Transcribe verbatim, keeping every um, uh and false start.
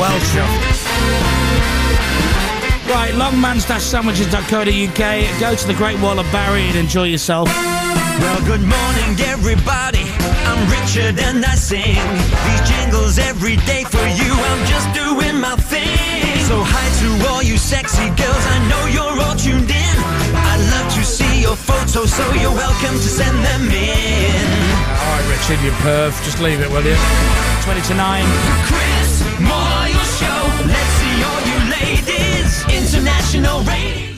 Well chuffed. Right, longman dash sandwiches dot co dot uk. Go to the Great Wall of Barry and enjoy yourself. Well, good morning, everybody. I'm Richard and I sing these jingles every day for you. I'm just doing my thing. So hi to all you sexy girls. I know you're all tuned in. I'd love to see your photos, so you're welcome to send them in. All right, Richard, you perv. Just leave it, will you? twenty to nine. Chris Moyle Show. Let's see all you ladies. International radio.